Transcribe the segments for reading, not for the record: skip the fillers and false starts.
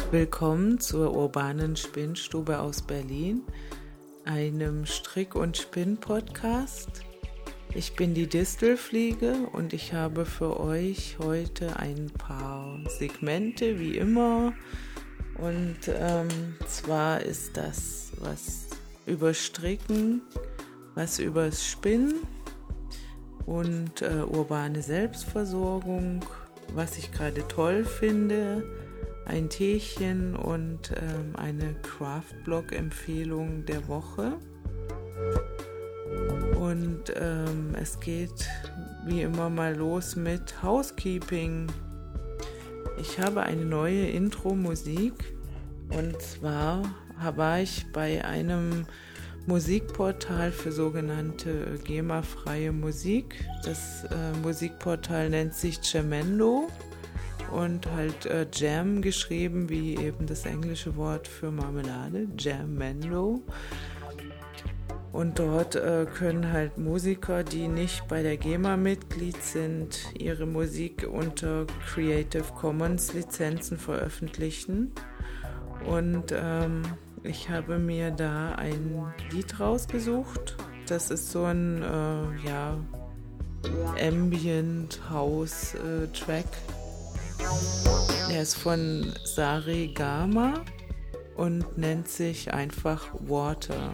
Willkommen zur urbanen Spinnstube aus Berlin, einem Strick- und Spinn-Podcast. Ich bin die Distelfliege und ich habe für euch heute ein paar Segmente, wie immer. Und zwar ist das was über Stricken, was übers Spinnen und urbane Selbstversorgung, was ich gerade toll finde, ein Teechen und eine Craft-Blog-Empfehlung der Woche. Und es geht wie immer mal los mit Housekeeping. Ich habe eine neue Intro-Musik und zwar war ich bei einem Musikportal für sogenannte GEMA-freie Musik. Das Musikportal nennt sich Jamendo. Und halt Jam geschrieben, wie eben das englische Wort für Marmelade, Jamendo. Und dort können halt Musiker, die nicht bei der GEMA Mitglied sind, ihre Musik unter Creative Commons Lizenzen veröffentlichen. Und ich habe mir da ein Lied rausgesucht. Das ist so ein Ambient House Track. Er ist von Sare Gama und nennt sich einfach Water.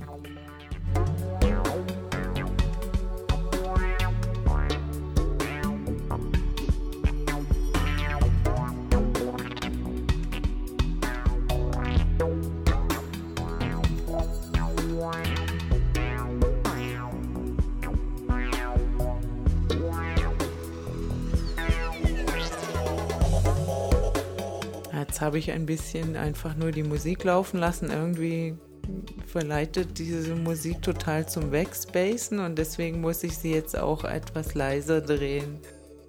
Jetzt habe ich ein bisschen einfach nur die Musik laufen lassen. Irgendwie verleitet diese Musik total zum Wegspacen und deswegen muss ich sie jetzt auch etwas leiser drehen.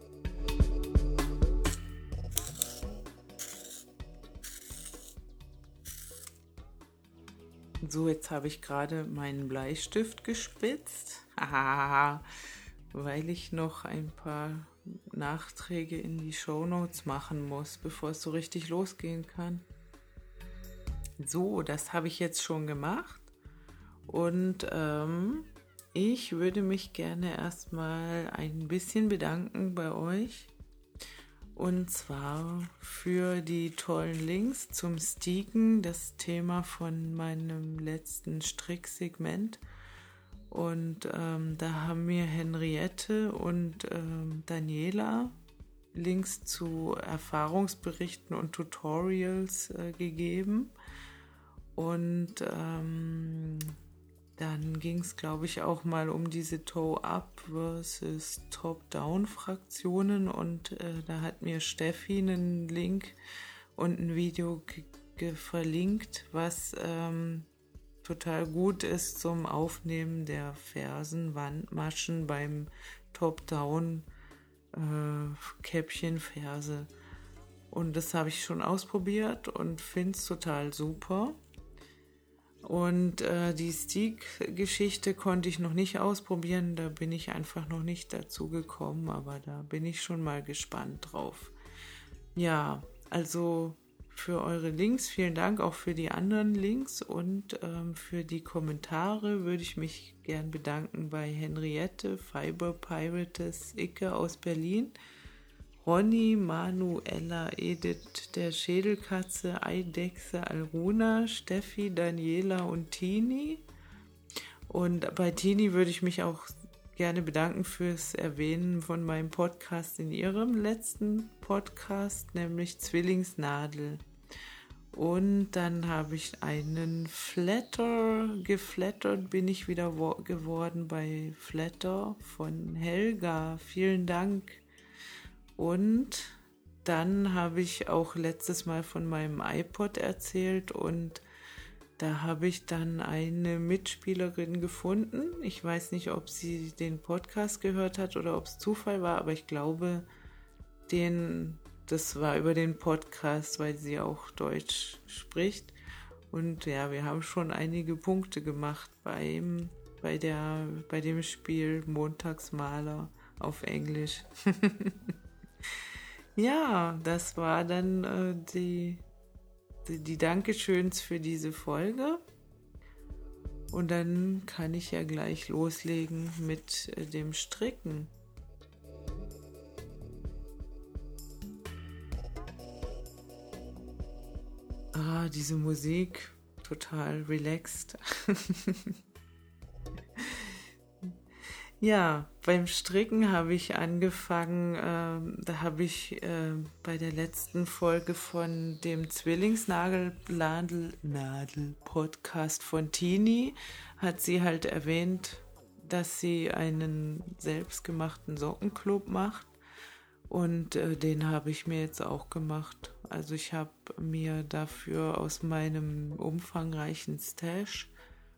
So, jetzt habe ich gerade meinen Bleistift gespitzt, weil ich noch ein paar Nachträge in die Shownotes machen muss, bevor es so richtig losgehen kann. So, das habe ich jetzt schon gemacht und ich würde mich gerne erstmal ein bisschen bedanken bei euch und zwar für die tollen Links zum Sticken, das Thema von meinem letzten Stricksegment. Und da haben mir Henriette und Daniela Links zu Erfahrungsberichten und Tutorials gegeben. Und dann ging es, glaube ich, auch mal um diese Toe-Up versus Top-Down-Fraktionen. Und da hat mir Steffi einen Link und ein Video verlinkt, was total gut ist zum Aufnehmen der Fersen, Wandmaschen beim Top-Down Käppchenferse. Und das habe ich schon ausprobiert und finde es total super. Und die Stick-Geschichte konnte ich noch nicht ausprobieren, da bin ich einfach noch nicht dazu gekommen, aber da bin ich schon mal gespannt drauf. Ja, also für eure Links, vielen Dank auch für die anderen Links und für die Kommentare würde ich mich gern bedanken bei Henriette, Fiber Pirates, Icke aus Berlin, Ronny, Manuela, Edith, der Schädelkatze, Eidechse, Alruna, Steffi, Daniela und Tini. Und bei Tini würde ich mich auch gerne bedanken fürs Erwähnen von meinem Podcast in ihrem letzten Podcast, nämlich Zwillingsnadel. Und dann habe ich einen geflattert bin ich wieder geworden bei Flatter von Helga. Vielen Dank. Und dann habe ich auch letztes Mal von meinem iPod erzählt und da habe ich dann eine Mitspielerin gefunden. Ich weiß nicht, ob sie den Podcast gehört hat oder ob es Zufall war, aber ich glaube, das war über den Podcast, weil sie auch Deutsch spricht. Und ja, wir haben schon einige Punkte gemacht bei dem Spiel Montagsmaler auf Englisch. Ja, das war dann die Dankeschöns für diese Folge. Und dann kann ich ja gleich loslegen mit dem Stricken. Diese Musik, total relaxed. Ja, beim Stricken habe ich angefangen, da habe ich bei der letzten Folge von dem Zwillingsnadel-Podcast von Tini, hat sie halt erwähnt, dass sie einen selbstgemachten Sockenclub macht und den habe ich mir jetzt auch gemacht. Also ich habe mir dafür aus meinem umfangreichen Stash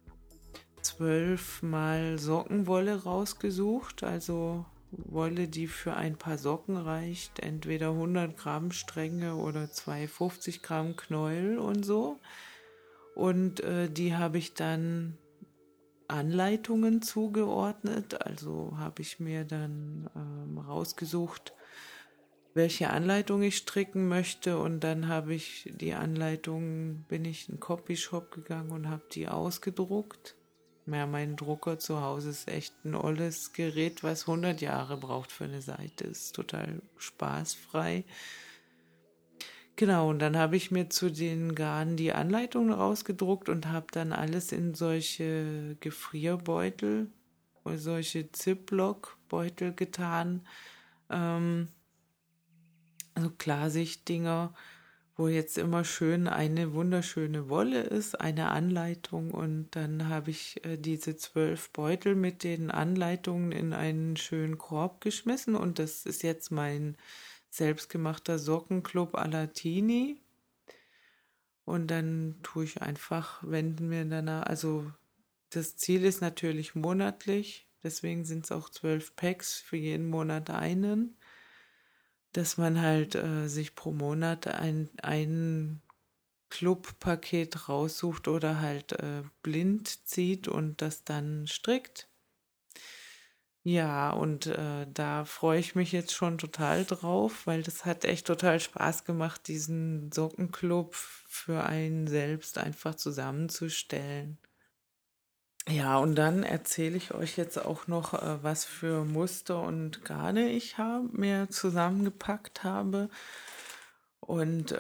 12 mal Sockenwolle rausgesucht, also Wolle, die für ein paar Socken reicht, entweder 100 Gramm Stränge oder 250 Gramm Knäuel und so. Und die habe ich dann Anleitungen zugeordnet, also habe ich mir dann rausgesucht, welche Anleitung ich stricken möchte, und dann habe ich die Anleitung, bin ich in den Copyshop gegangen und habe die ausgedruckt. Ja, mein Drucker zu Hause ist echt ein olles Gerät, was 100 Jahre braucht für eine Seite. Ist total spaßfrei. Genau, und dann habe ich mir zu den Garnen die Anleitungen rausgedruckt und habe dann alles in solche Gefrierbeutel oder solche Ziploc-Beutel getan. Also Klarsichtdinger, wo jetzt immer schön eine wunderschöne Wolle ist, eine Anleitung, und dann habe ich diese 12 Beutel mit den Anleitungen in einen schönen Korb geschmissen, und das ist jetzt mein selbstgemachter Sockenclub à la Tini. Und dann tue ich einfach, wenden wir danach, also das Ziel ist natürlich monatlich, deswegen sind es auch 12 Packs, für jeden Monat einen, dass man halt sich pro Monat ein Clubpaket raussucht oder halt blind zieht und das dann strickt. Ja, und da freue ich mich jetzt schon total drauf, weil das hat echt total Spaß gemacht, diesen Sockenclub für einen selbst einfach zusammenzustellen. Ja, und dann erzähle ich euch jetzt auch noch, was für Muster und Garne ich mir zusammengepackt habe. Und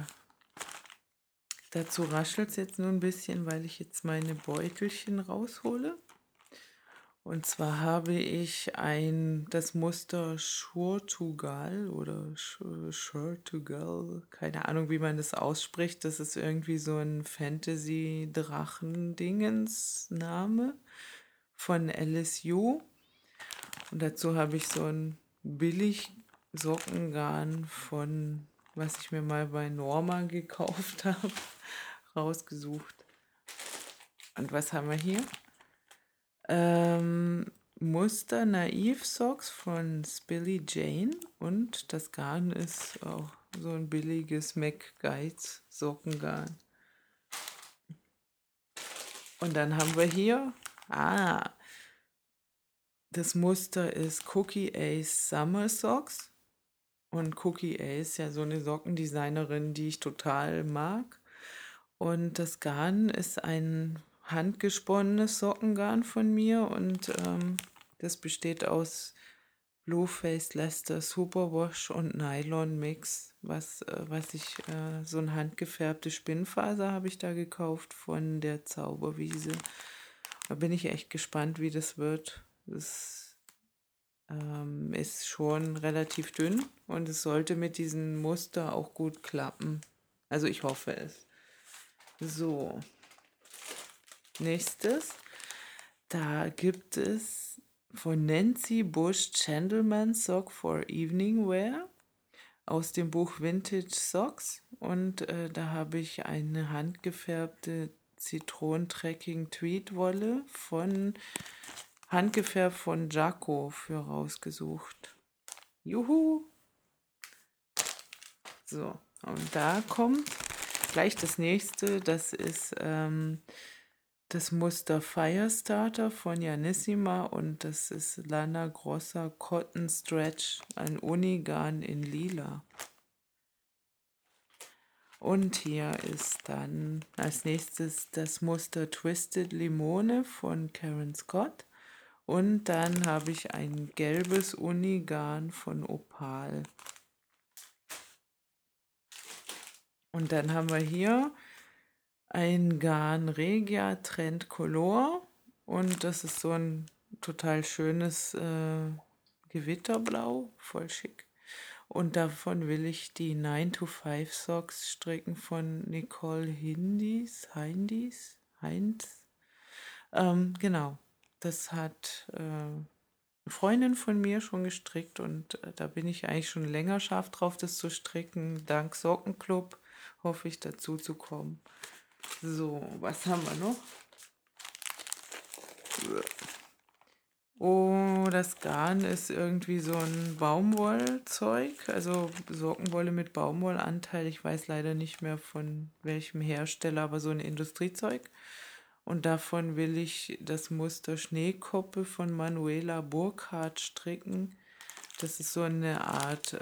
dazu raschelt es jetzt nur ein bisschen, weil ich jetzt meine Beutelchen raushole. Und zwar habe ich das Muster Shurtugal oder Shurtugal, keine Ahnung, wie man das ausspricht. Das ist irgendwie so ein Fantasy-Drachen-Dingens-Name von LSU. Und dazu habe ich so ein billig Sockengarn von, was ich mir mal bei Norma gekauft habe, rausgesucht. Und was haben wir hier? Muster Naive Socks von Spilly Jane, und das Garn ist auch so ein billiges McGuides Sockengarn. Und dann haben wir hier, das Muster ist Cookie Ace Summer Socks, und Cookie Ace ist ja so eine Sockendesignerin, die ich total mag. Und das Garn ist ein handgesponnenes Sockengarn von mir, und das besteht aus Blueface Leicester Superwash und Nylon Mix, was ich, so ein handgefärbte Spinnfaser habe ich da gekauft von der Zauberwiese. Da bin ich echt gespannt, wie das wird. Das ist schon relativ dünn und es sollte mit diesem Muster auch gut klappen. Also ich hoffe es. So, nächstes. Da gibt es von Nancy Bush Gentleman Sock for Evening Wear aus dem Buch Vintage Socks, und da habe ich eine handgefärbte Zitronentrekking Tweedwolle handgefärbt von Jaco für rausgesucht. Juhu! So, und da kommt gleich das nächste. Das ist das Muster Firestarter von Janissima, und das ist Lana Grossa Cotton Stretch, ein Unigarn in Lila. Und hier ist dann als nächstes das Muster Twisted Limone von Karen Scott. Und dann habe ich ein gelbes Unigarn von Opal. Und dann haben wir hier ein Garn Regia Trend Color. Und das ist so ein total schönes Gewitterblau, voll schick. Und davon will ich die 9 to 5 Socks stricken von Nicole Heinz. Genau, das hat eine Freundin von mir schon gestrickt und da bin ich eigentlich schon länger scharf drauf, das zu stricken. Dank Sockenclub hoffe ich dazu zu kommen. So, was haben wir noch? Oh, das Garn ist irgendwie so ein Baumwollzeug, also Sockenwolle mit Baumwollanteil. Ich weiß leider nicht mehr von welchem Hersteller, aber so ein Industriezeug. Und davon will ich das Muster Schneekoppe von Manuela Burkhardt stricken. Das ist so eine Art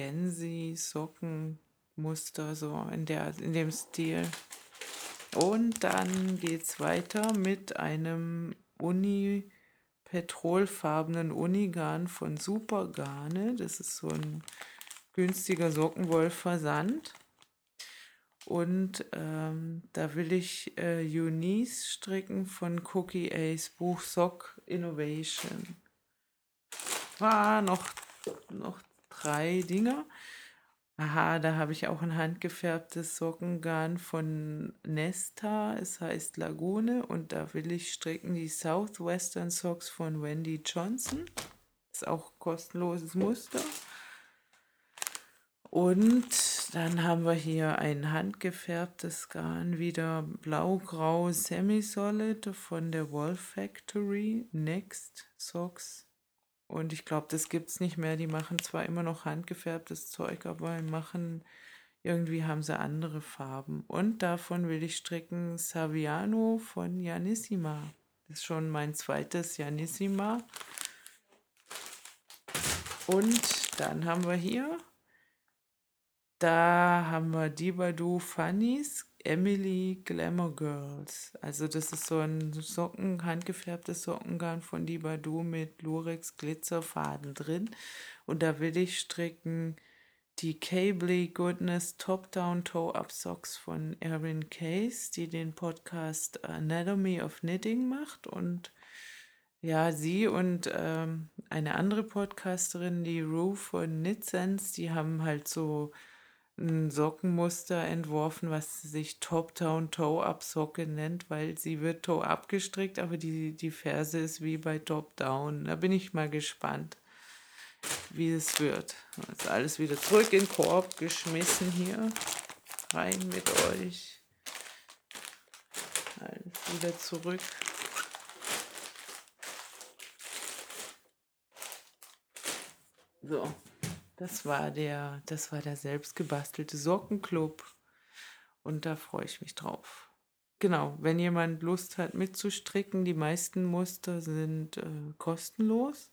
Gensi-Sockenmuster, so in dem Stil. Und dann geht's weiter mit einem petrolfarbenen Unigarn von Supergarne. Das ist so ein günstiger Sockenwollversand. Und da will ich Eunice stricken von Cookie Ace, Buch Sock Innovation. Noch 3 Dinger. Aha, da habe ich auch ein handgefärbtes Sockengarn von Nesta. Es heißt Lagune und da will ich stricken die Southwestern Socks von Wendy Johnson. Ist auch kostenloses Muster. Und dann haben wir hier ein handgefärbtes Garn, wieder blau-grau Semi-Solid von der Wool Factory, Next Socks. Und ich glaube, das gibt es nicht mehr. Die machen zwar immer noch handgefärbtes Zeug, aber irgendwie haben sie andere Farben. Und davon will ich stricken Saviano von Janissima. Das ist schon mein zweites Janissima. Und dann haben wir hier, da haben wir Dibadoo Funnies, Emily Glamour Girls. Also das ist so ein handgefärbtes Sockengarn von Dibadoo mit Lurex Glitzerfaden drin. Und da will ich stricken die Cably Goodness Top-Down Toe-Up Socks von Erin Case, die den Podcast Anatomy of Knitting macht. Und ja, sie und eine andere Podcasterin, die Rue von KnitSense, die haben halt so ein Sockenmuster entworfen, was sich Top-Down Toe-Up Socke nennt, weil sie wird Toe-Up gestrickt, aber die Ferse ist wie bei Top-Down. Da bin ich mal gespannt, wie es wird. Jetzt alles wieder zurück in den Korb geschmissen hier. Rein mit euch. Alles wieder zurück. So, das war der selbstgebastelte Sockenclub. Und da freue ich mich drauf. Genau, wenn jemand Lust hat mitzustricken, die meisten Muster sind kostenlos.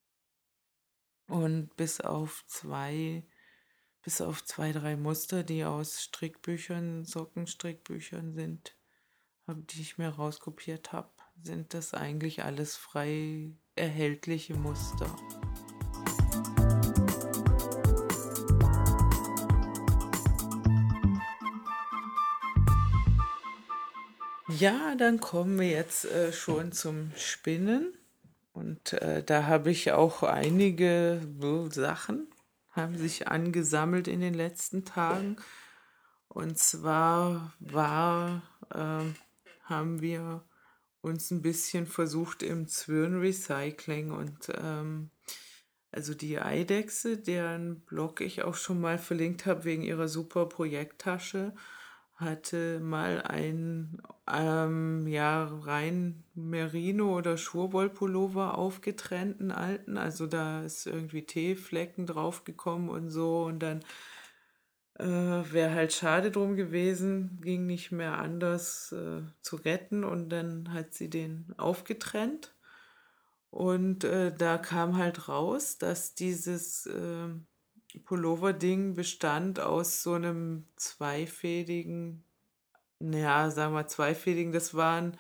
Und bis auf zwei, 3 Muster, die aus Strickbüchern, Sockenstrickbüchern sind, die ich mir rauskopiert habe, sind das eigentlich alles frei erhältliche Muster. Ja, dann kommen wir jetzt schon zum Spinnen. Und da habe ich auch einige Sachen, haben sich angesammelt in den letzten Tagen. Und zwar haben wir uns ein bisschen versucht im Zwirnrecycling und also die Eidechse, deren Blog ich auch schon mal verlinkt habe wegen ihrer super Projekttasche, hatte mal ein ja, rein Merino- oder Schurwollpullover aufgetrennt, einen alten. Also da ist irgendwie Teeflecken draufgekommen und so. Und dann wäre halt schade drum gewesen, ging nicht mehr anders zu retten. Und dann hat sie den aufgetrennt. Und da kam halt raus, dass dieses Pulloverding bestand aus so einem zweifädigen, naja, sagen wir zweifädigen, das waren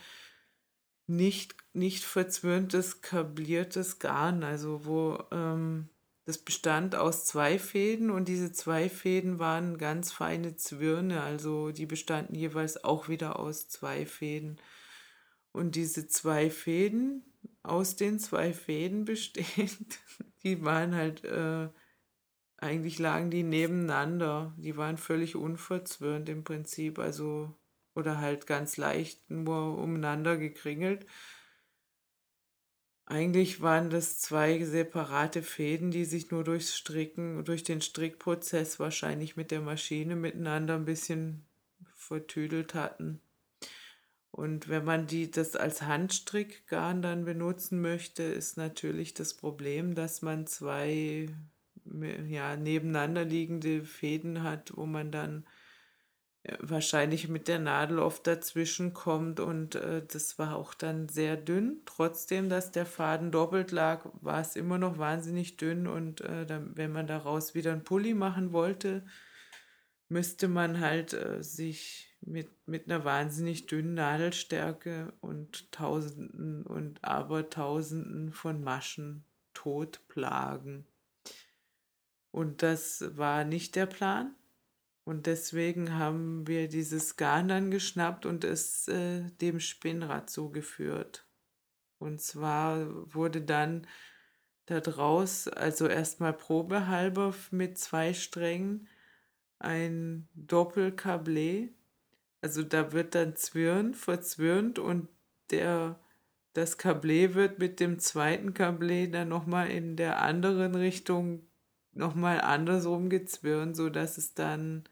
nicht verzwirntes, kabliertes Garn, also das bestand aus zwei Fäden und diese zwei Fäden waren ganz feine Zwirne, also die bestanden jeweils auch wieder aus zwei Fäden. Und diese zwei Fäden, aus den zwei Fäden bestehend, die waren halt, eigentlich lagen die nebeneinander. Die waren völlig unverzwirnt im Prinzip, also, oder halt ganz leicht nur umeinander gekringelt. Eigentlich waren das zwei separate Fäden, die sich nur durch den Strickprozess wahrscheinlich mit der Maschine miteinander ein bisschen vertüdelt hatten. Und wenn man das als Handstrickgarn dann benutzen möchte, ist natürlich das Problem, dass man zwei ja, nebeneinander liegende Fäden hat, wo man dann wahrscheinlich mit der Nadel oft dazwischen kommt und das war auch dann sehr dünn. Trotzdem, dass der Faden doppelt lag, war es immer noch wahnsinnig dünn und wenn man daraus wieder einen Pulli machen wollte, müsste man halt sich mit einer wahnsinnig dünnen Nadelstärke und Tausenden und Abertausenden von Maschen totplagen. Und das war nicht der Plan. Und deswegen haben wir dieses Garn dann geschnappt und es dem Spinnrad zugeführt. Und zwar wurde dann da draus, also erstmal probehalber mit zwei Strängen, ein Doppelkablé. Also da wird dann verzwirnt und das Kablé wird mit dem zweiten Kablé dann nochmal in der anderen Richtung nochmal andersrum gezwirnt, sodass es dann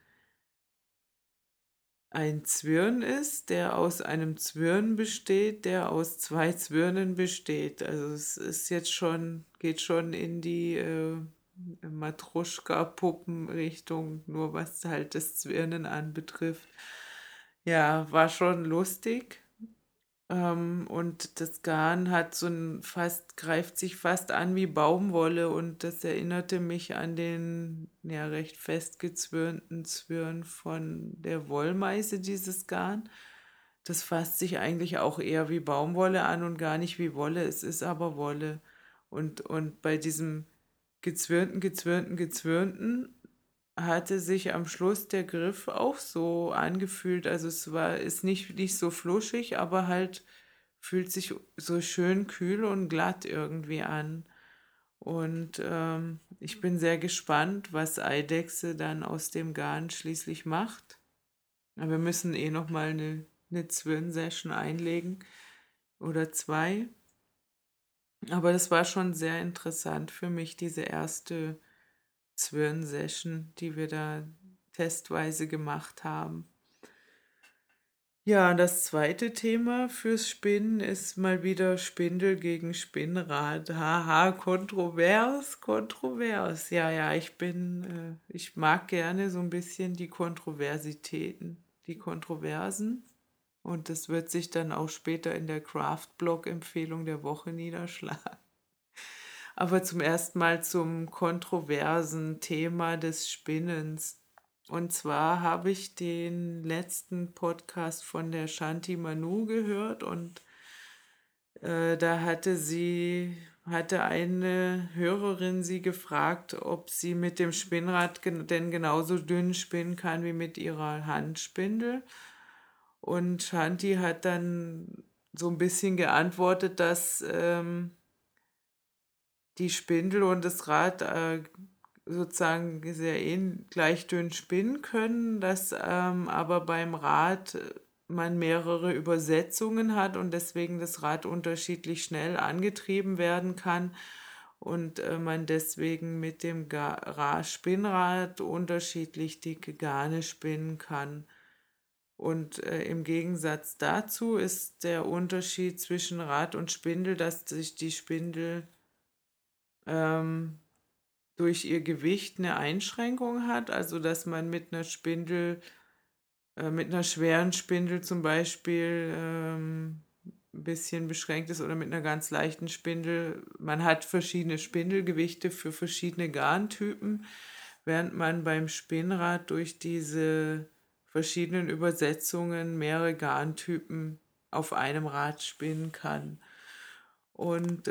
ein Zwirn ist, der aus einem Zwirn besteht, der aus zwei Zwirnen besteht. Also es ist jetzt schon, geht schon in die Matruschka-Puppen-Richtung, nur was halt das Zwirnen anbetrifft. Ja, war schon lustig. Und das Garn hat greift sich fast an wie Baumwolle und das erinnerte mich an den ja recht festgezwirnten Zwirn von der Wollmeise, dieses Garn. Das fasst sich eigentlich auch eher wie Baumwolle an und gar nicht wie Wolle. Es ist aber Wolle. Und bei diesem gezwirnten hatte sich am Schluss der Griff auch so angefühlt. Also ist nicht so fluschig, aber halt fühlt sich so schön kühl und glatt irgendwie an. Und ich bin sehr gespannt, was Eidechse dann aus dem Garn schließlich macht. Aber wir müssen noch mal eine Zwirn-Session einlegen oder zwei. Aber das war schon sehr interessant für mich, diese erste Zwirn-Session, die wir da testweise gemacht haben. Ja, das zweite Thema fürs Spinnen ist mal wieder Spindel gegen Spinnrad. Haha, kontrovers, kontrovers. Ja, ja, ich mag gerne so ein bisschen die Kontroversitäten, die Kontroversen. Und das wird sich dann auch später in der Craft-Blog-Empfehlung der Woche niederschlagen. Aber zum ersten Mal zum kontroversen Thema des Spinnens. Und zwar habe ich den letzten Podcast von der Shanti Manu gehört und da hatte eine Hörerin sie gefragt, ob sie mit dem Spinnrad denn genauso dünn spinnen kann wie mit ihrer Handspindel. Und Shanti hat dann so ein bisschen geantwortet, dass die Spindel und das Rad sozusagen sehr gleich dünn spinnen können, dass aber beim Rad man mehrere Übersetzungen hat und deswegen das Rad unterschiedlich schnell angetrieben werden kann und man deswegen mit dem Spinnrad unterschiedlich dicke Garne spinnen kann. Und im Gegensatz dazu ist der Unterschied zwischen Rad und Spindel, dass sich die Spindel ähm, durch ihr Gewicht eine Einschränkung hat, also dass man mit einer mit einer schweren Spindel zum Beispiel ein bisschen beschränkt ist oder mit einer ganz leichten Spindel. Man hat verschiedene Spindelgewichte für verschiedene Garntypen. während man beim Spinnrad durch diese verschiedenen Übersetzungen mehrere Garntypen auf einem Rad spinnen kann. Und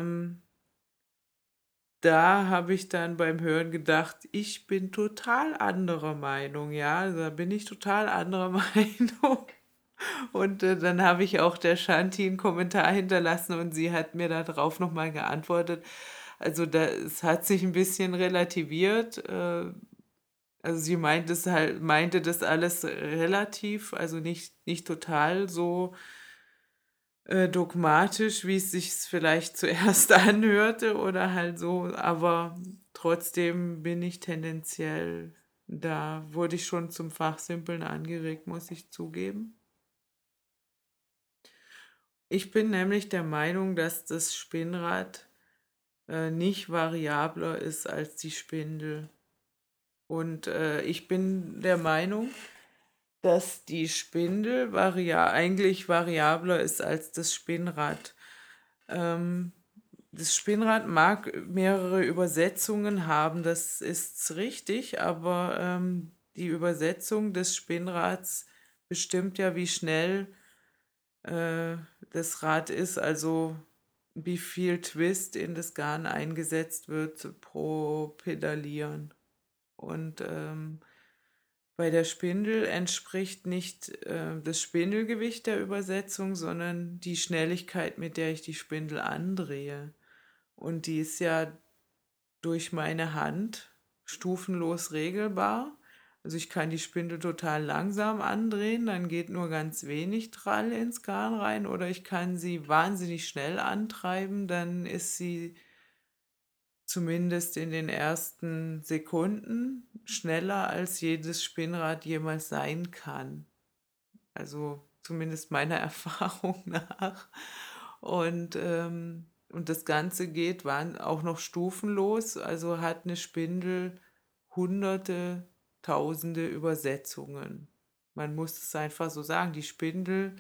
da habe ich dann beim Hören gedacht, ich bin total anderer Meinung, ja, also da bin ich total anderer Meinung. Und dann habe ich auch der Shanti einen Kommentar hinterlassen und sie hat mir darauf nochmal geantwortet. Also es hat sich ein bisschen relativiert. Also sie meinte das alles relativ, also nicht total so dogmatisch, wie es sich vielleicht zuerst anhörte oder halt so, aber trotzdem bin ich tendenziell, da wurde ich schon zum Fachsimpeln angeregt, muss ich zugeben. Ich bin nämlich der Meinung, dass das Spinnrad nicht variabler ist als die Spindel. Und ich bin der Meinung, dass die Spindel eigentlich variabler ist als das Spinnrad. Das Spinnrad mag mehrere Übersetzungen haben, das ist richtig, aber die Übersetzung des Spinnrads bestimmt ja, wie schnell das Rad ist, also wie viel Twist in das Garn eingesetzt wird pro Pedalieren. Und bei der Spindel entspricht nicht das Spindelgewicht der Übersetzung, sondern die Schnelligkeit, mit der ich die Spindel andrehe. Und die ist ja durch meine Hand stufenlos regelbar. Also ich kann die Spindel total langsam andrehen, dann geht nur ganz wenig Drall ins Garn rein, oder ich kann sie wahnsinnig schnell antreiben, dann ist sie zumindest in den ersten Sekunden schneller als jedes Spinnrad jemals sein kann. Also zumindest meiner Erfahrung nach. Und das Ganze geht auch noch stufenlos, also hat eine Spindel hunderte, tausende Übersetzungen. Man muss es einfach so sagen, die Spindel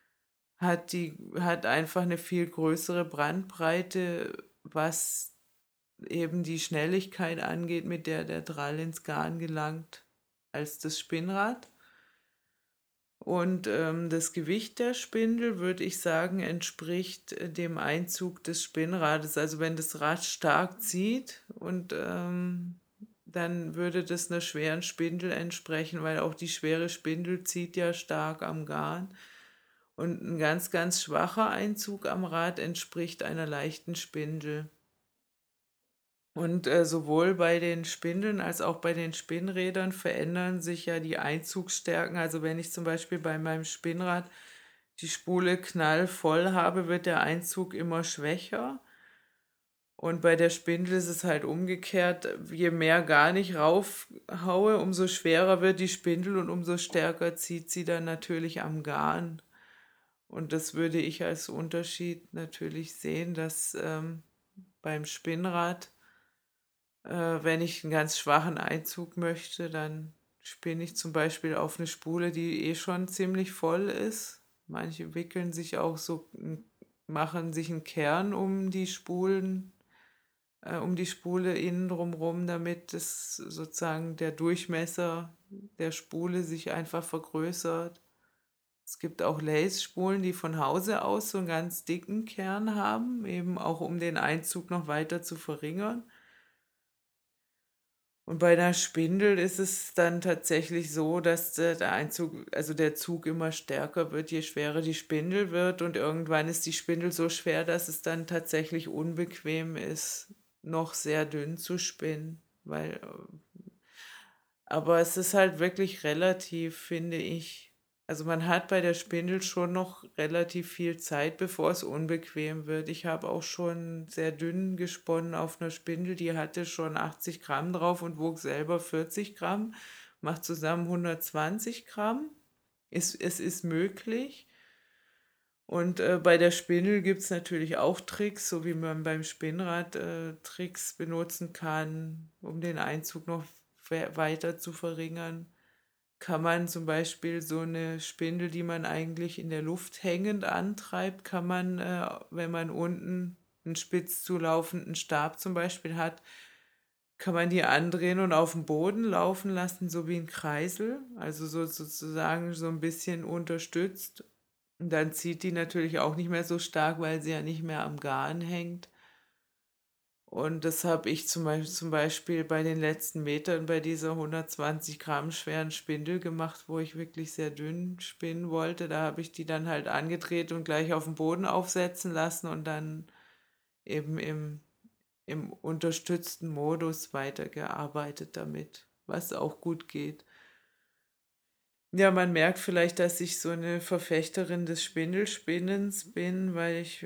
hat einfach eine viel größere Bandbreite, was eben die Schnelligkeit angeht, mit der der Drall ins Garn gelangt, als das Spinnrad. Und das Gewicht der Spindel, würde ich sagen, entspricht dem Einzug des Spinnrades. Also wenn das Rad stark zieht, und dann würde das einer schweren Spindel entsprechen, weil auch die schwere Spindel zieht ja stark am Garn. Und ein ganz, ganz schwacher Einzug am Rad entspricht einer leichten Spindel. Und sowohl bei den Spindeln als auch bei den Spinnrädern verändern sich ja die Einzugsstärken. Also wenn ich zum Beispiel bei meinem Spinnrad die Spule knallvoll habe, wird der Einzug immer schwächer. Und bei der Spindel ist es halt umgekehrt. Je mehr gar nicht raufhaue, umso schwerer wird die Spindel und umso stärker zieht sie dann natürlich am Garn. Und das würde ich als Unterschied natürlich sehen, dass beim Spinnrad, wenn ich einen ganz schwachen Einzug möchte, dann spinne ich zum Beispiel auf eine Spule, die eh schon ziemlich voll ist. Manche wickeln sich auch so, machen sich einen Kern um die Spule innen drumherum, damit es sozusagen der Durchmesser der Spule sich einfach vergrößert. Es gibt auch Lace-Spulen, die von Hause aus so einen ganz dicken Kern haben, eben auch um den Einzug noch weiter zu verringern. Und bei einer Spindel ist es dann tatsächlich so, dass der Einzug, also der Zug immer stärker wird, je schwerer die Spindel wird. Und irgendwann ist die Spindel so schwer, dass es dann tatsächlich unbequem ist, noch sehr dünn zu spinnen. Aber es ist halt wirklich relativ, finde ich. Also man hat bei der Spindel schon noch relativ viel Zeit, bevor es unbequem wird. Ich habe auch schon sehr dünn gesponnen auf einer Spindel, die hatte schon 80 Gramm drauf und wog selber 40 Gramm, macht zusammen 120 Gramm. Es ist möglich. Und bei der Spindel gibt es natürlich auch Tricks, so wie man beim Spinnrad Tricks benutzen kann, um den Einzug noch weiter zu verringern. Kann man zum Beispiel so eine Spindel, die man eigentlich in der Luft hängend antreibt, kann man, wenn man unten einen spitz zulaufenden Stab zum Beispiel hat, kann man die andrehen und auf dem Boden laufen lassen, so wie ein Kreisel, also so sozusagen so ein bisschen unterstützt. Und dann zieht die natürlich auch nicht mehr so stark, weil sie ja nicht mehr am Garn hängt. Und das habe ich zum Beispiel bei den letzten Metern bei dieser 120 Gramm schweren Spindel gemacht, wo ich wirklich sehr dünn spinnen wollte. Da habe ich die dann halt angedreht und gleich auf den Boden aufsetzen lassen und dann eben im unterstützten Modus weitergearbeitet damit, was auch gut geht. Ja, man merkt vielleicht, dass ich so eine Verfechterin des Spindelspinnens bin, weil ich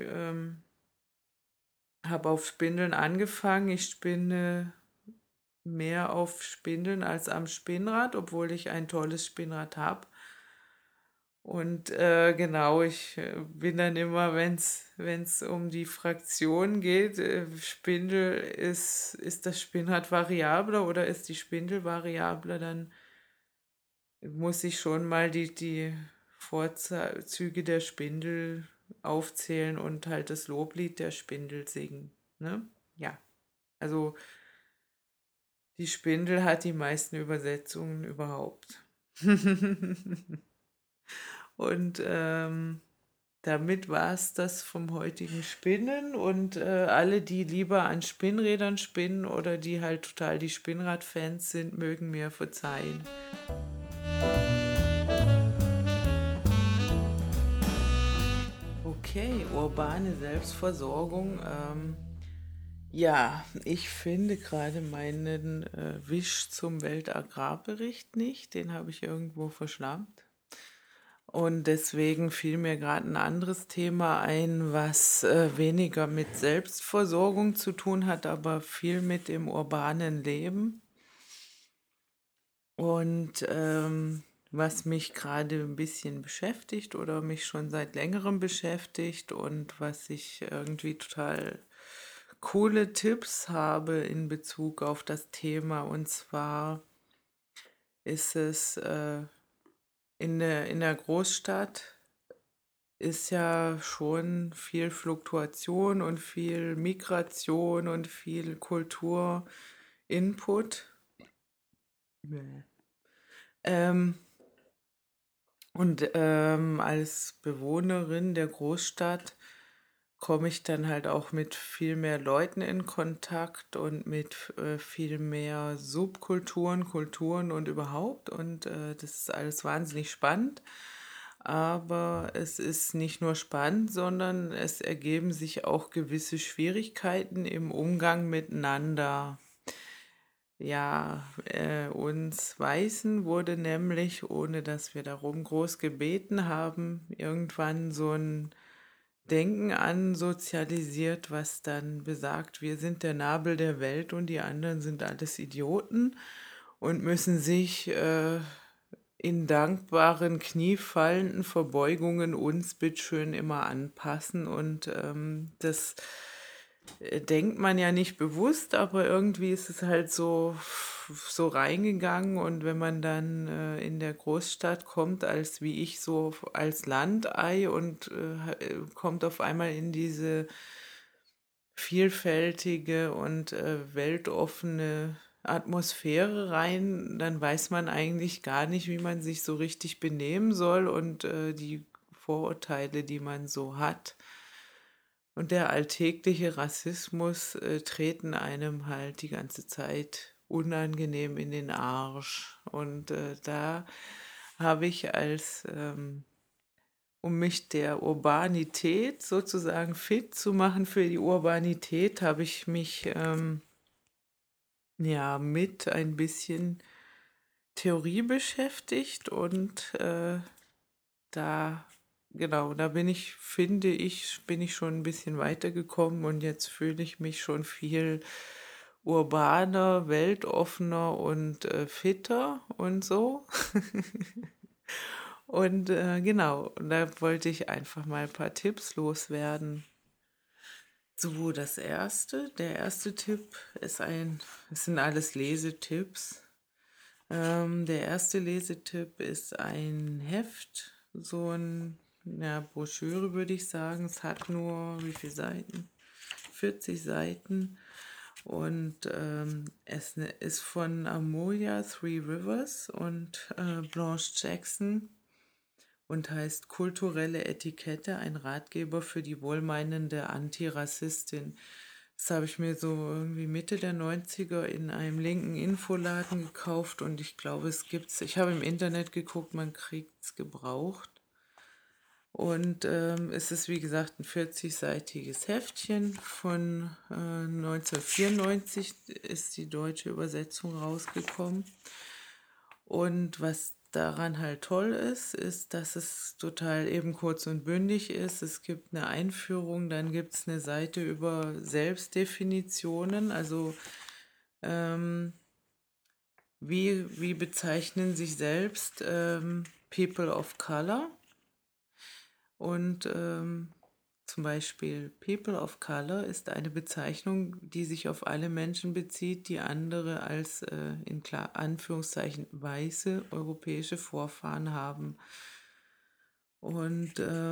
habe auf Spindeln angefangen. Ich spinne mehr auf Spindeln als am Spinnrad, obwohl ich ein tolles Spinnrad habe. Und genau, ich bin dann immer, wenn es um die Fraktion geht, Spindel ist das Spinnrad variabler oder ist die Spindel variabler, dann muss ich schon mal die Vorzüge der Spindel aufzählen und halt das Loblied der Spindel singen. Ne? Ja, also die Spindel hat die meisten Übersetzungen überhaupt. Und damit war es das vom heutigen Spinnen und alle, die lieber an Spinnrädern spinnen oder die halt total die Spinnradfans sind, mögen mir verzeihen. Okay, urbane Selbstversorgung. Ja, ich finde gerade meinen Wisch zum Weltagrarbericht nicht. Den habe ich irgendwo verschlammt. Und deswegen fiel mir gerade ein anderes Thema ein, was weniger mit Selbstversorgung zu tun hat, aber viel mit dem urbanen Leben. Und was mich gerade ein bisschen beschäftigt oder mich schon seit längerem beschäftigt und was ich irgendwie total coole Tipps habe in Bezug auf das Thema. Und zwar ist es in der Großstadt ist ja schon viel Fluktuation und viel Migration und viel Kulturinput. Bäh. Ähm, und als Bewohnerin der Großstadt komme ich dann halt auch mit viel mehr Leuten in Kontakt und mit viel mehr Subkulturen, Kulturen und überhaupt. Und das ist alles wahnsinnig spannend. Aber es ist nicht nur spannend, sondern es ergeben sich auch gewisse Schwierigkeiten im Umgang miteinander. Ja, uns Weißen wurde nämlich, ohne dass wir darum groß gebeten haben, irgendwann so ein Denken ansozialisiert, was dann besagt, wir sind der Nabel der Welt und die anderen sind alles Idioten und müssen sich in dankbaren, kniefallenden Verbeugungen uns bitteschön immer anpassen. Und das denkt man ja nicht bewusst, aber irgendwie ist es halt so reingegangen. Und wenn man dann in der Großstadt kommt, als wie ich so als Landei und kommt auf einmal in diese vielfältige und weltoffene Atmosphäre rein, dann weiß man eigentlich gar nicht, wie man sich so richtig benehmen soll und die Vorurteile, die man so hat. Und der alltägliche Rassismus treten einem halt die ganze Zeit unangenehm in den Arsch. Und da habe ich um mich der Urbanität sozusagen fit zu machen für die Urbanität, habe ich mich ja mit ein bisschen Theorie beschäftigt und da, genau, da finde ich, bin ich schon ein bisschen weitergekommen und jetzt fühle ich mich schon viel urbaner, weltoffener und fitter und so. Und genau, und da wollte ich einfach mal ein paar Tipps loswerden. So, der erste Tipp es sind alles Lesetipps. Der erste Lesetipp ist ein Heft, so ein, ja, Broschüre würde ich sagen. Es hat nur, wie viele Seiten? 40 Seiten. Und es ist von Amoya Three Rivers und Blanche Jackson und heißt Kulturelle Etikette, ein Ratgeber für die wohlmeinende Antirassistin. Das habe ich mir so irgendwie Mitte der 90er in einem linken Infoladen gekauft und ich glaube, es gibt's. Ich habe im Internet geguckt, man kriegt es gebraucht. Und es ist, wie gesagt, ein 40-seitiges Heftchen von 1994 ist die deutsche Übersetzung rausgekommen. Und was daran halt toll ist, ist, dass es total eben kurz und bündig ist. Es gibt eine Einführung, dann gibt es eine Seite über Selbstdefinitionen, also ähm, wie bezeichnen sich selbst People of Color. Und zum Beispiel People of Color ist eine Bezeichnung, die sich auf alle Menschen bezieht, die andere als in klar Anführungszeichen weiße europäische Vorfahren haben. Und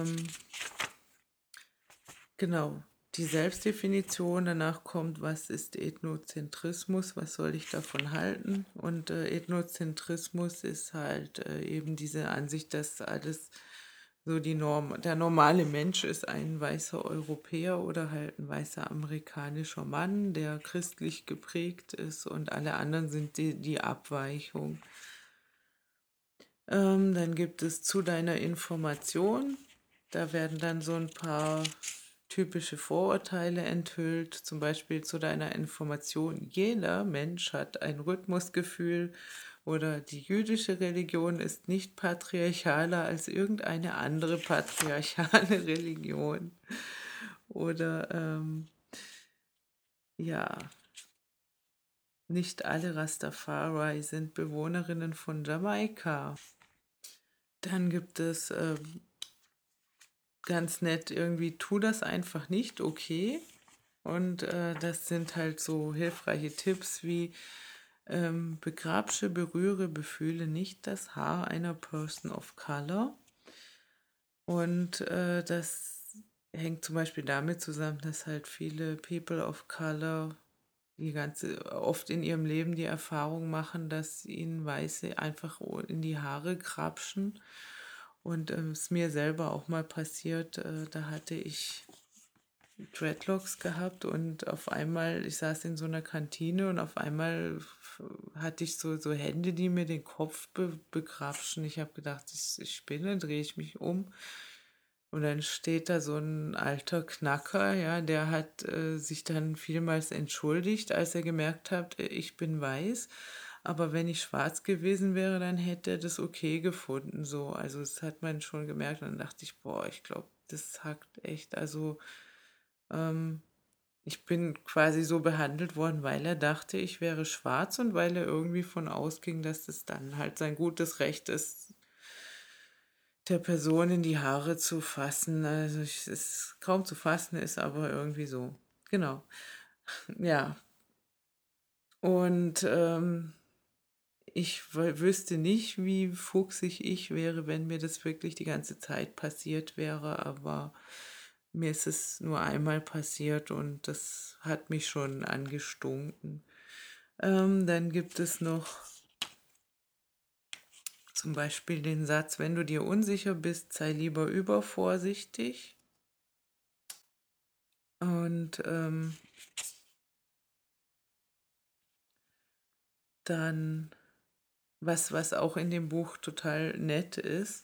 genau, die Selbstdefinition, danach kommt, was ist Ethnozentrismus, was soll ich davon halten? Und Ethnozentrismus ist halt eben diese Ansicht, dass alles so die Norm, der normale Mensch ist ein weißer Europäer oder halt ein weißer amerikanischer Mann, der christlich geprägt ist und alle anderen sind die Abweichung. Dann gibt es zu deiner Information. Da werden dann so ein paar typische Vorurteile enthüllt, zum Beispiel zu deiner Information. Jeder Mensch hat ein Rhythmusgefühl oder die jüdische Religion ist nicht patriarchaler als irgendeine andere patriarchale Religion. Oder ja, nicht alle Rastafari sind Bewohnerinnen von Jamaika. Dann gibt es ganz nett irgendwie, tu das einfach nicht, okay. Und das sind halt so hilfreiche Tipps wie begrapsche, berühre, befühle nicht das Haar einer Person of Color. Und das hängt zum Beispiel damit zusammen, dass halt viele People of Color oft in ihrem Leben die Erfahrung machen, dass ihnen Weiße einfach in die Haare grapschen. Und es ist mir selber auch mal passiert, da hatte ich Dreadlocks gehabt und auf einmal, ich saß in so einer Kantine und auf einmal hatte ich so Hände, die mir den Kopf begrapschen. Ich habe gedacht, ich spinne, drehe ich mich um. Und dann steht da so ein alter Knacker, ja, der hat sich dann vielmals entschuldigt, als er gemerkt hat, ich bin weiß. Aber wenn ich schwarz gewesen wäre, dann hätte er das okay gefunden. So, also das hat man schon gemerkt. Und dann dachte ich, boah, ich glaube, das hackt echt. Also ähm, ich bin quasi so behandelt worden, weil er dachte, ich wäre schwarz und weil er irgendwie von ausging, dass es dann halt sein gutes Recht ist, der Person in die Haare zu fassen. Also es ist kaum zu fassen ist, aber irgendwie so. Genau. Ja. Und ich wüsste nicht, wie fuchsig ich wäre, wenn mir das wirklich die ganze Zeit passiert wäre, aber mir ist es nur einmal passiert und das hat mich schon angestunken. Dann gibt es noch zum Beispiel den Satz, wenn du dir unsicher bist, sei lieber übervorsichtig. Und dann, was auch in dem Buch total nett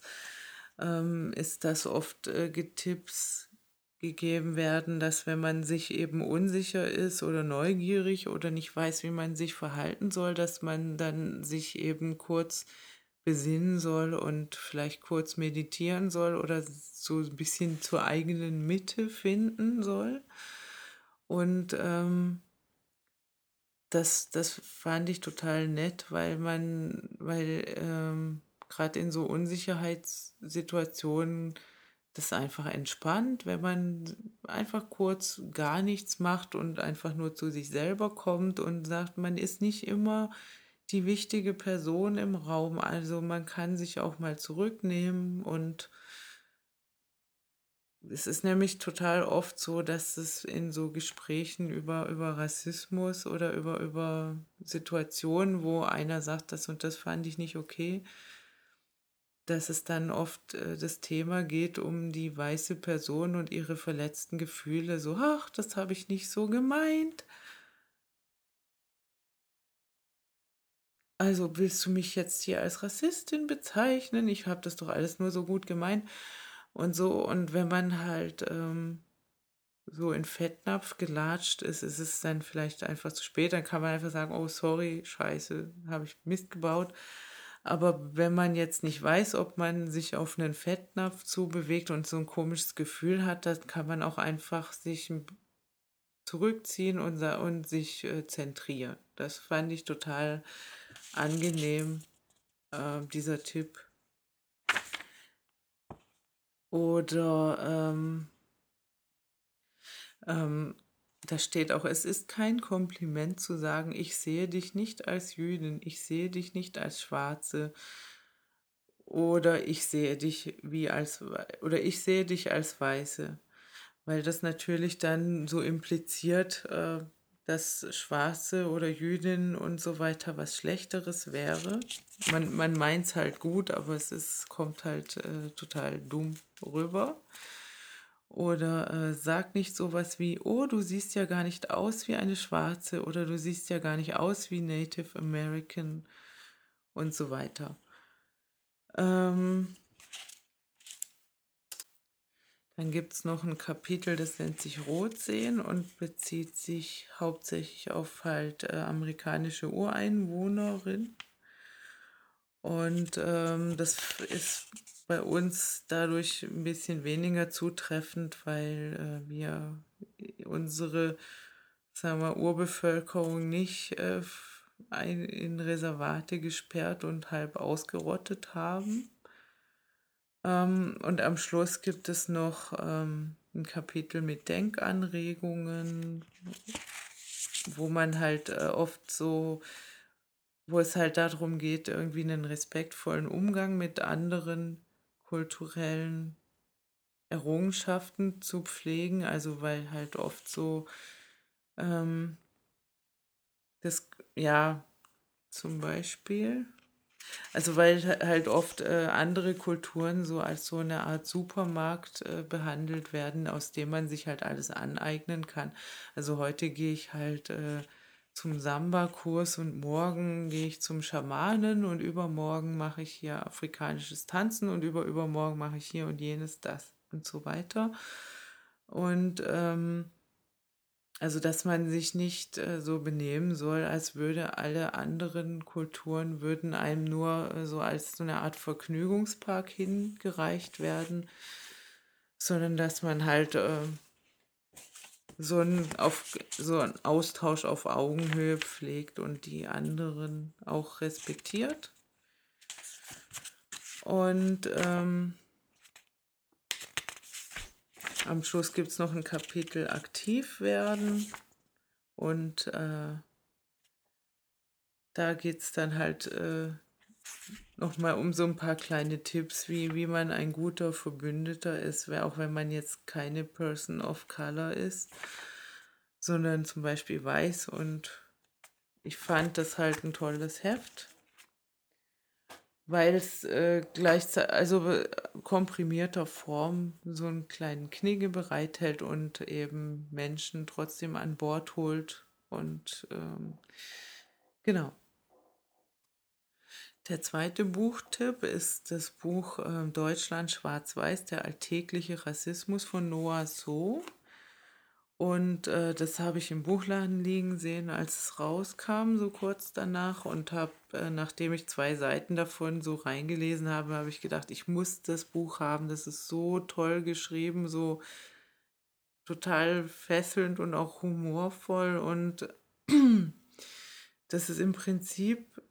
ist, dass oft Tipps gegeben werden, dass wenn man sich eben unsicher ist oder neugierig oder nicht weiß, wie man sich verhalten soll, dass man dann sich eben kurz besinnen soll und vielleicht kurz meditieren soll oder so ein bisschen zur eigenen Mitte finden soll. Und das fand ich total nett, weil gerade in so Unsicherheitssituationen das einfach entspannt, wenn man einfach kurz gar nichts macht und einfach nur zu sich selber kommt und sagt, man ist nicht immer die wichtige Person im Raum. Also man kann sich auch mal zurücknehmen und Es ist nämlich total oft so, dass es in so Gesprächen über Rassismus oder über Situationen, wo einer sagt, das und das fand ich nicht okay, dass es dann oft das Thema geht um die weiße Person und ihre verletzten Gefühle. So, ach, das habe ich nicht so gemeint. Also willst du mich jetzt hier als Rassistin bezeichnen? Ich habe das doch alles nur so gut gemeint und so. Und wenn man halt so in Fettnapf gelatscht ist, ist es dann vielleicht einfach zu spät. Dann kann man einfach sagen, oh sorry, scheiße, habe ich Mist gebaut. Aber wenn man jetzt nicht weiß, ob man sich auf einen Fettnapf zubewegt und so ein komisches Gefühl hat, dann kann man auch einfach sich zurückziehen und sich zentrieren. Das fand ich total angenehm, dieser Tipp. Oder ähm, da steht auch, es ist kein Kompliment zu sagen, ich sehe dich nicht als Jüdin, ich sehe dich nicht als Schwarze oder ich sehe dich oder ich sehe dich als Weiße, weil das natürlich dann so impliziert, dass Schwarze oder Jüdin und so weiter was Schlechteres wäre. Man meint es halt gut, aber kommt halt total dumm rüber. Oder sag nicht sowas wie, oh, du siehst ja gar nicht aus wie eine Schwarze oder du siehst ja gar nicht aus wie Native American und so weiter. Ähm, Dann gibt es noch ein Kapitel, das nennt sich Rot sehen und bezieht sich hauptsächlich auf halt amerikanische Ureinwohnerin. Und das ist bei uns dadurch ein bisschen weniger zutreffend, weil wir unsere, sagen wir, Urbevölkerung nicht in Reservate gesperrt und halb ausgerottet haben. Und am Schluss gibt es noch ein Kapitel mit Denkanregungen, wo man halt oft so, wo es halt darum geht, irgendwie einen respektvollen Umgang mit anderen kulturellen Errungenschaften zu pflegen. Also weil halt oft so ähm, das, ja, zum Beispiel. Also weil halt oft andere Kulturen so als so eine Art Supermarkt behandelt werden, aus dem man sich halt alles aneignen kann. Also heute gehe ich halt zum Samba-Kurs und morgen gehe ich zum Schamanen und übermorgen mache ich hier afrikanisches Tanzen und übermorgen mache ich hier und jenes das und so weiter. Und also, dass man sich nicht so benehmen soll, als würde alle anderen Kulturen würden einem nur so als so eine Art Vergnügungspark hingereicht werden, sondern dass man halt so einen Austausch auf Augenhöhe pflegt und die anderen auch respektiert. Und am Schluss gibt es noch ein Kapitel aktiv werden und da geht es dann halt nochmal um so ein paar kleine Tipps, wie man ein guter Verbündeter ist, auch wenn man jetzt keine Person of Color ist, sondern zum Beispiel weiß. Und ich fand das halt ein tolles Heft, weil es gleichzeitig, also komprimierter Form so einen kleinen Knigge bereithält und eben Menschen trotzdem an Bord holt. Und genau. Der zweite Buchtipp ist das Buch Deutschland schwarz-weiß, der alltägliche Rassismus von Noah So. Und das habe ich im Buchladen liegen sehen, als es rauskam, so kurz danach. Und habe, nachdem ich 2 Seiten davon so reingelesen habe, habe ich gedacht, ich muss das Buch haben. Das ist so toll geschrieben, so total fesselnd und auch humorvoll. Und das ist im Prinzip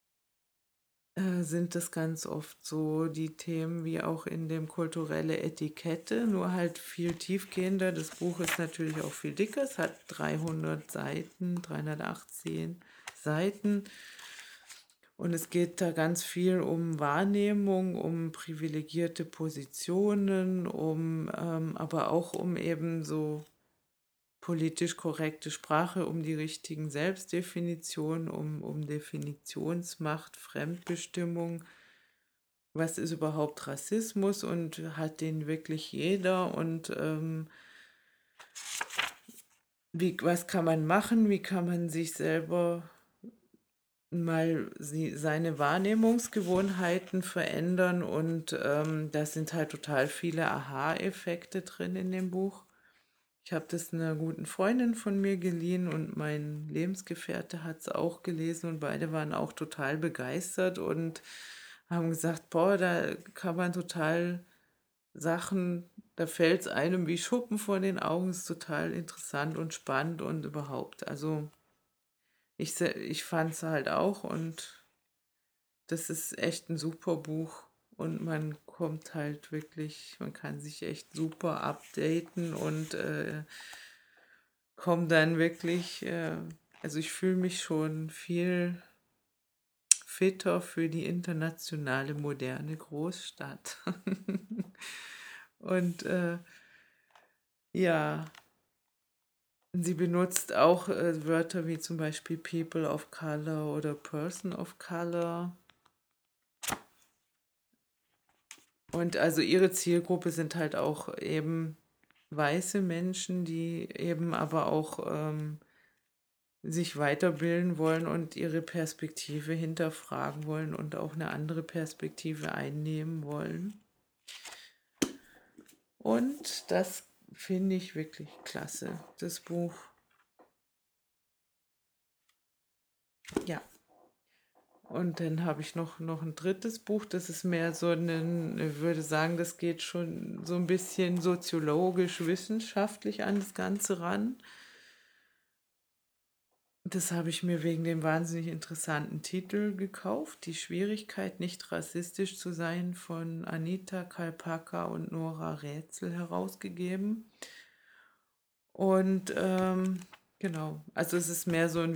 sind das ganz oft so die Themen wie auch in dem kulturelle Etikette, nur halt viel tiefgehender. Das Buch ist natürlich auch viel dicker, es hat 300 Seiten, 318 Seiten Und es geht da ganz viel um Wahrnehmung, um privilegierte Positionen, aber auch um eben so politisch korrekte Sprache, um die richtigen Selbstdefinitionen, um Definitionsmacht, Fremdbestimmung. Was ist überhaupt Rassismus und hat den wirklich jeder und was kann man machen, wie kann man sich selber mal seine Wahrnehmungsgewohnheiten verändern und da sind halt total viele Aha-Effekte drin in dem Buch. Ich habe das einer guten Freundin von mir geliehen und mein Lebensgefährte hat es auch gelesen und beide waren auch total begeistert und haben gesagt, boah, da kann man total Sachen, da fällt es einem wie Schuppen vor den Augen, ist total interessant und spannend und überhaupt. Also ich fand es halt auch und das ist echt ein super Buch und man kommt halt wirklich, man kann sich echt super updaten und kommt dann wirklich, also ich fühle mich schon viel fitter für die internationale moderne Großstadt. Und ja, sie benutzt auch Wörter wie zum Beispiel People of Color oder Person of Color. Und also ihre Zielgruppe sind halt auch eben weiße Menschen, die eben aber auch sich weiterbilden wollen und ihre Perspektive hinterfragen wollen und auch eine andere Perspektive einnehmen wollen. Und das finde ich wirklich klasse, das Buch. Ja. Und dann habe ich noch ein drittes Buch, das ist mehr so ein, ich würde sagen, das geht schon so ein bisschen soziologisch-wissenschaftlich an das Ganze ran. Das habe ich mir wegen dem wahnsinnig interessanten Titel gekauft. Die Schwierigkeit, nicht rassistisch zu sein, von Anita Kalpaka und Nora Rätzel herausgegeben. Und genau, also es ist mehr so ein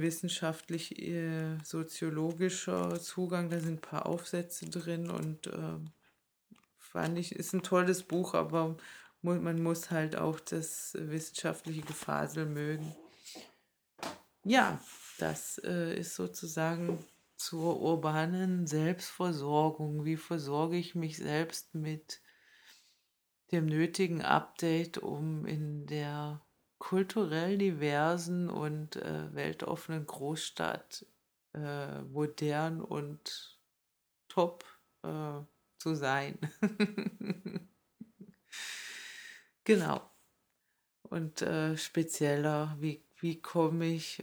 wissenschaftlich-soziologischer Zugang. Da sind ein paar Aufsätze drin und fand ich, ist ein tolles Buch, aber man muss halt auch das wissenschaftliche Gefasel mögen. Ja, das ist sozusagen zur urbanen Selbstversorgung. Wie versorge ich mich selbst mit dem nötigen Update, um in der kulturell diversen und weltoffenen Großstadt modern und top zu sein. Genau. Und spezieller, wie komme ich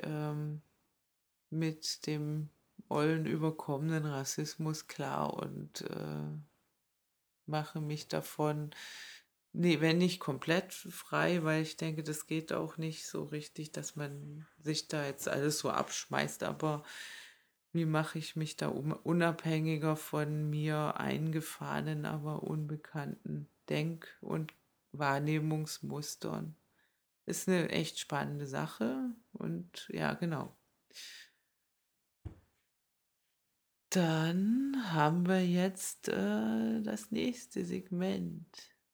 mit dem ollen, überkommenen Rassismus klar und mache mich davon, nee, wenn nicht komplett frei, weil ich denke, das geht auch nicht so richtig, dass man sich da jetzt alles so abschmeißt, aber wie mache ich mich da unabhängiger von mir eingefahrenen, aber unbekannten Denk- und Wahrnehmungsmustern? Ist eine echt spannende Sache und ja, genau. Dann haben wir jetzt das nächste Segment.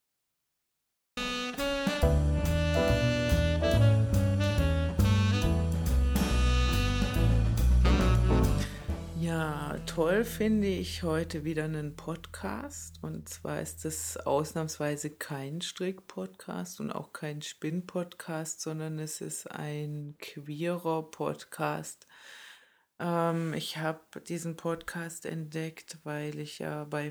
Ja, toll finde ich heute wieder einen Podcast. Und zwar ist es ausnahmsweise kein Strick-Podcast und auch kein Spinn-Podcast, sondern es ist ein queerer Podcast. Ich habe diesen Podcast entdeckt, weil ich ja bei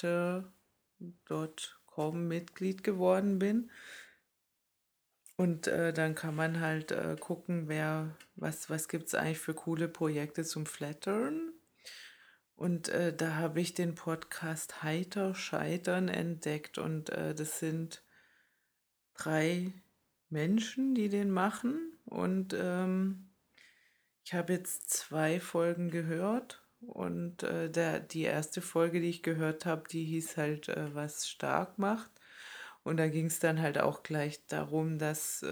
Flatter.com Mitglied geworden bin. Und dann kann man halt gucken, was gibt es eigentlich für coole Projekte zum Flattern. Und da habe ich den Podcast Heiter Scheitern entdeckt. Und das sind 3 Menschen, die den machen. Und ich habe jetzt 2 Folgen gehört. Und die erste Folge, die ich gehört habe, die hieß halt, was stark macht. Und da ging es dann halt auch gleich darum, dass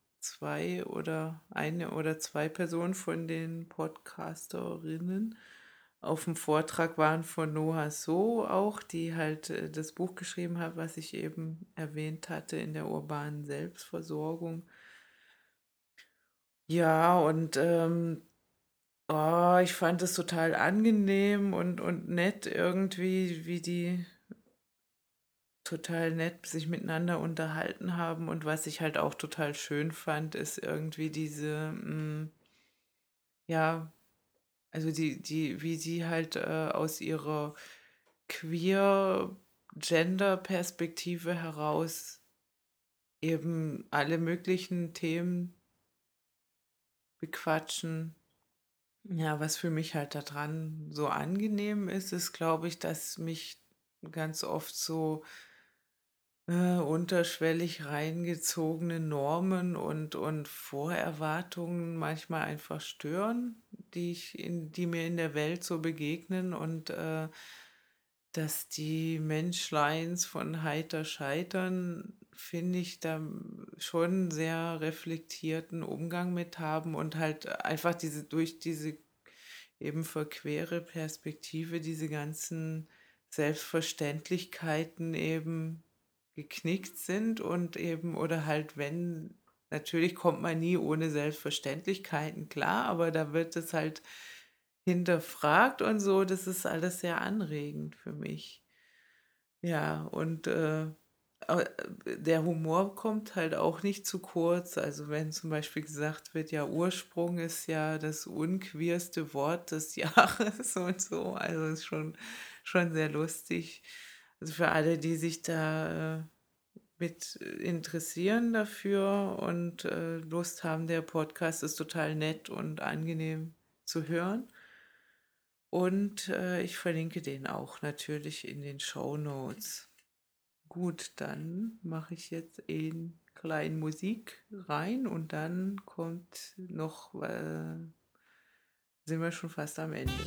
2 oder eine oder 2 Personen von den Podcasterinnen auf dem Vortrag waren von Noah So auch, die halt das Buch geschrieben hat, was ich eben erwähnt hatte in der urbanen Selbstversorgung. Ja, und ich fand es total angenehm und nett irgendwie, wie die total nett sich miteinander unterhalten haben. Und was ich halt auch total schön fand, ist irgendwie diese, ja, also wie sie halt aus ihrer Queer-Gender-Perspektive heraus eben alle möglichen Themen bequatschen. Ja, was für mich halt daran so angenehm ist, ist, glaube ich, dass mich ganz oft so unterschwellig reingezogene Normen und Vorerwartungen manchmal einfach stören, die mir in der Welt so begegnen und dass die Menschleins von Heiter scheitern, finde ich, da schon sehr reflektierten Umgang mit haben und halt einfach durch diese eben verquere Perspektive diese ganzen Selbstverständlichkeiten eben geknickt sind und eben, oder halt, wenn, natürlich kommt man nie ohne Selbstverständlichkeiten klar, aber da wird es halt hinterfragt und so, das ist alles sehr anregend für mich. Ja, und der Humor kommt halt auch nicht zu kurz. Also wenn zum Beispiel gesagt wird, ja, Ursprung ist ja das unqueerste Wort des Jahres und so. Also ist schon sehr lustig. Also für alle, die sich da mit interessieren dafür und Lust haben, der Podcast ist total nett und angenehm zu hören. Und ich verlinke den auch natürlich in den Show Notes. Gut, dann mache ich jetzt in kleinen Musik rein und dann kommt noch, sind wir schon fast am Ende.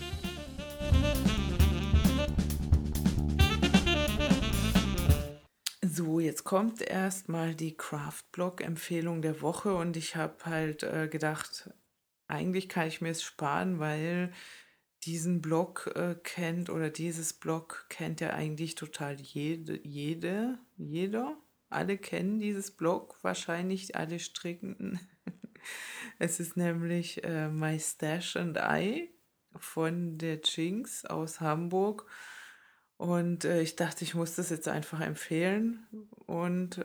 So, jetzt kommt erstmal die Craft-Blog-Empfehlung der Woche und ich habe halt gedacht, eigentlich kann ich mir es sparen, weil diesen Blog kennt oder dieses Blog kennt ja eigentlich total jeder. Alle kennen dieses Blog, wahrscheinlich alle Strickenden. Es ist nämlich My Stash and I von der Jinx aus Hamburg. Und ich dachte, ich muss das jetzt einfach empfehlen. Und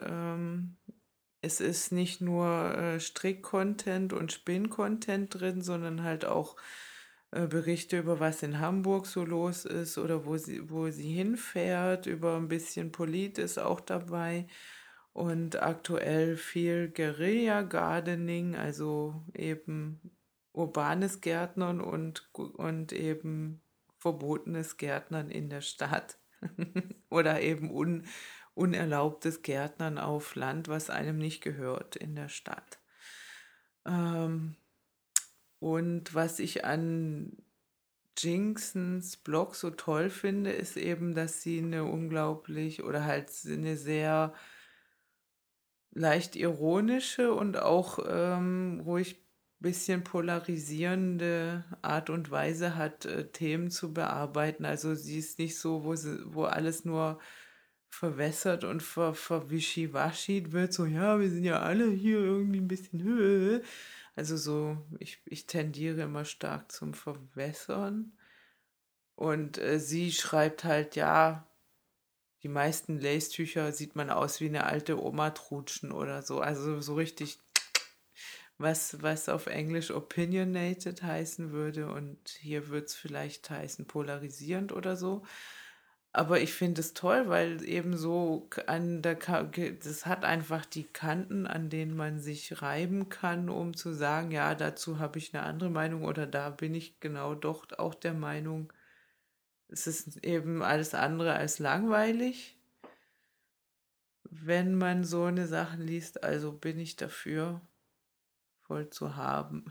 es ist nicht nur Strick-Content und Spinn-Content drin, sondern halt auch Berichte über was in Hamburg so los ist oder wo sie hinfährt. Über ein bisschen Polit ist auch dabei. Und aktuell viel Guerilla Gardening, also eben urbanes Gärtnern und eben verbotenes Gärtnern in der Stadt. Oder eben unerlaubtes Gärtnern auf Land, was einem nicht gehört in der Stadt. Ähm, und was ich an Jinxens Blog so toll finde, ist eben, dass sie eine unglaublich oder halt eine sehr leicht ironische und auch ruhig bisschen polarisierende Art und Weise hat, Themen zu bearbeiten. Also sie ist nicht so, wo alles nur verwässert und verwischiwaschied wird, so, ja, wir sind ja alle hier irgendwie ein bisschen Höhe. Also so, ich tendiere immer stark zum Verwässern. Und sie schreibt halt, ja, die meisten Lace-Tücher sieht man aus wie eine alte Oma trutschen oder so. Also so richtig, was auf Englisch opinionated heißen würde und hier wird es vielleicht heißen polarisierend oder so. Aber ich finde es toll, weil eben so das hat einfach die Kanten, an denen man sich reiben kann, um zu sagen, ja, dazu habe ich eine andere Meinung oder da bin ich genau doch auch der Meinung, es ist eben alles andere als langweilig, wenn man so eine Sachen liest. Also bin ich dafür, voll zu haben.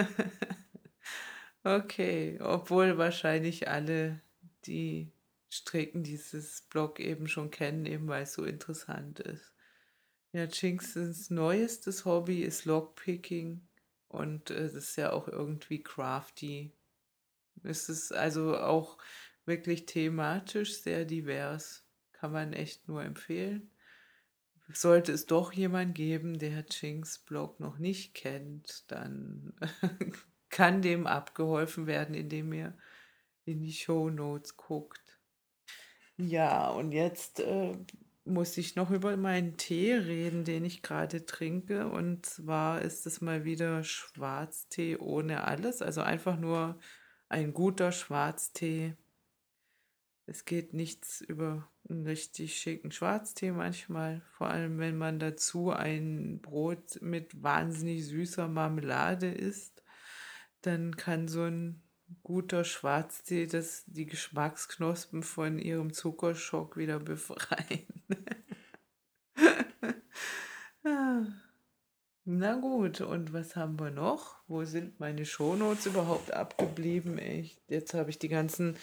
Okay, obwohl wahrscheinlich alle, die stricken, dieses Blog eben schon kennen, eben weil es so interessant ist. Ja, Jinxens neuestes Hobby ist Lockpicking und das ist ja auch irgendwie crafty. Es ist also auch wirklich thematisch sehr divers. Kann man echt nur empfehlen. Sollte es doch jemand geben, der Chinks Blog noch nicht kennt, dann kann dem abgeholfen werden, indem ihr in die Shownotes guckt. Ja, und jetzt muss ich noch über meinen Tee reden, den ich gerade trinke. Und zwar ist es mal wieder Schwarztee ohne alles, also einfach nur ein guter Schwarztee. Es geht nichts über einen richtig schicken Schwarztee manchmal, vor allem wenn man dazu ein Brot mit wahnsinnig süßer Marmelade isst, dann kann so ein guter Schwarztee die Geschmacksknospen von ihrem Zuckerschock wieder befreien. Ah, na gut, und was haben wir noch? Wo sind meine Shownotes überhaupt abgeblieben? Jetzt habe ich die ganzen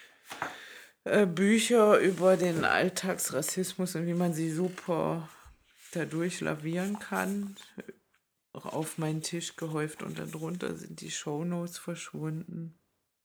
Bücher über den Alltagsrassismus und wie man sie super dadurch lavieren kann, auf meinen Tisch gehäuft und darunter sind die Shownotes verschwunden.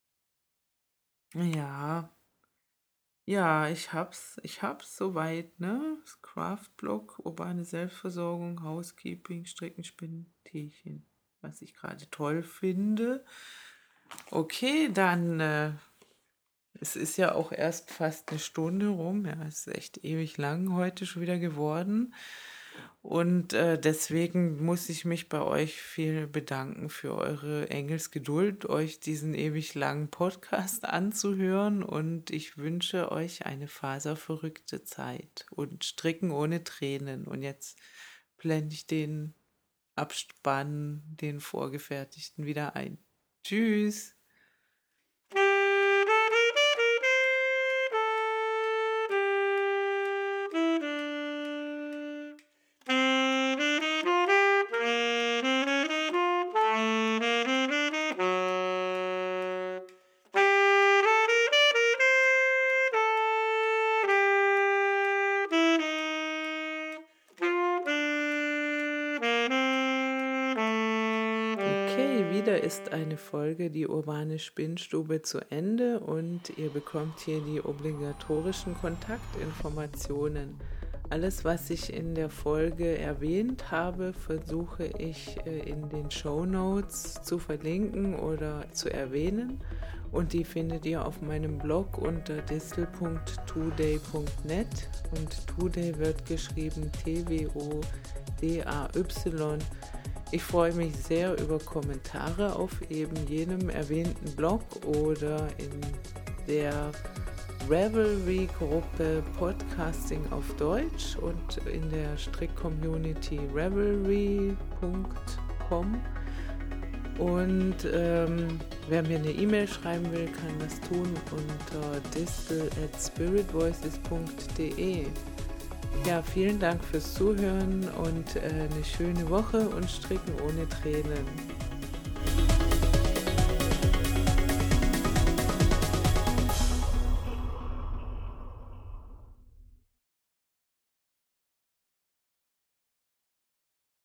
Ja, ich hab's soweit, ne? Das Craftblog, urbane Selbstversorgung, Housekeeping, Stricken, Spinnen, Teechen, was ich gerade toll finde. Okay, dann es ist ja auch erst fast eine Stunde rum. Ja, es ist echt ewig lang heute schon wieder geworden. Und deswegen muss ich mich bei euch viel bedanken für eure Engelsgeduld, euch diesen ewig langen Podcast anzuhören. Und ich wünsche euch eine faserverrückte Zeit und Stricken ohne Tränen. Und jetzt blende ich den Abspann, den vorgefertigten, wieder ein. Tschüss! Okay, wieder ist eine Folge Die urbane Spinnstube zu Ende und ihr bekommt hier die obligatorischen Kontaktinformationen. Alles, was ich in der Folge erwähnt habe, versuche ich in den Shownotes zu verlinken oder zu erwähnen. Und die findet ihr auf meinem Blog unter distel.today.net und Today wird geschrieben TWODAY. Ich freue mich sehr über Kommentare auf eben jenem erwähnten Blog oder in der Ravelry-Gruppe Podcasting auf Deutsch und in der Strick-Community ravelry.com. Und wer mir eine E-Mail schreiben will, kann das tun unter distel@spiritvoices.de. Ja, vielen Dank fürs Zuhören und eine schöne Woche und Stricken ohne Tränen.